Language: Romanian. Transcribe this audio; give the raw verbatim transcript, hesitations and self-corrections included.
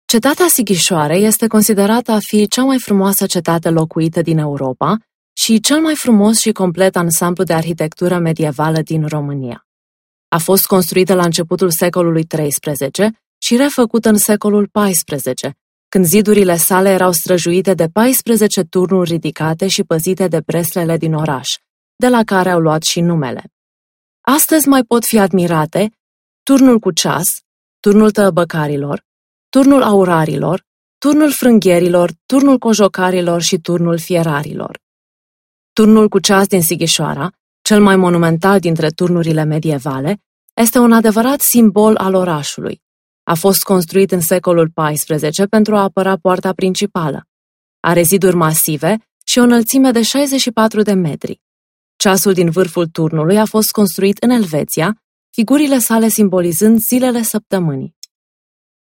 Cetatea Sighișoare este considerată a fi cea mai frumoasă cetate locuită din Europa și cel mai frumos și complet ansamblu de arhitectură medievală din România. A fost construită la începutul secolului treisprezece și refăcută în secolul paisprezece, când zidurile sale erau străjuite de paisprezece turnuri ridicate și păzite de breslele din oraș, de la care au luat și numele. Astăzi mai pot fi admirate turnul cu ceas, turnul tăăbăcarilor, turnul aurarilor, turnul frânghierilor, turnul cojocarilor și turnul fierarilor. Turnul cu ceas din Sighișoara, cel mai monumental dintre turnurile medievale, este un adevărat simbol al orașului. A fost construit în secolul paisprezece pentru a apăra poarta principală. Are ziduri masive și o înălțime de șaizeci și patru de metri. Ceasul din vârful turnului a fost construit în Elveția, figurile sale simbolizând zilele săptămânii.